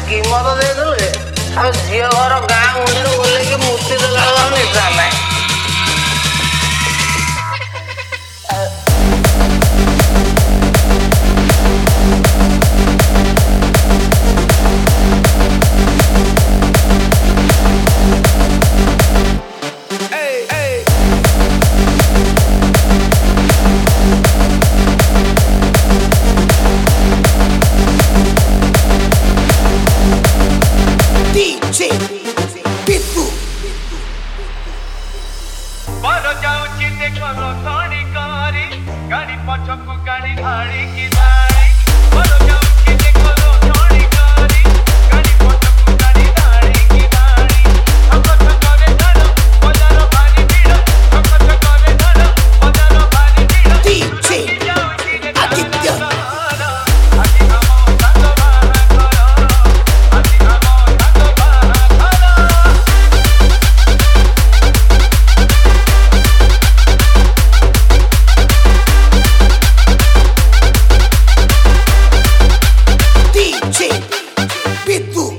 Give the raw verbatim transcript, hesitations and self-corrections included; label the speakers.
Speaker 1: କିମତ ଦେଇଦେଲେ ଆଉ ଝିଅ ଘର ଗାଁ ମୁଣ୍ଡରେ ଓହ୍ଲେଇକି ମୂର୍ତ୍ତି ଦେଲା ବେଳକୁ ନିଶା ନାହିଁ।
Speaker 2: गाड़ी पछकु गाड़ी धाड़ी की धाड़ी बोलो जाओ कि देखो लो थोड़ी गाड़ी गाड़ी पछकु गाड़ी धाड़ी की धाड़ी ठक ठक करे धड़ो बजारो भारी भीड़ ठक ठक करे धड़ो बजारो भारी भीड़ डीजे आदित्य आदि हमो संग बाना करो आदि हमो संग बाना करो
Speaker 3: Pitu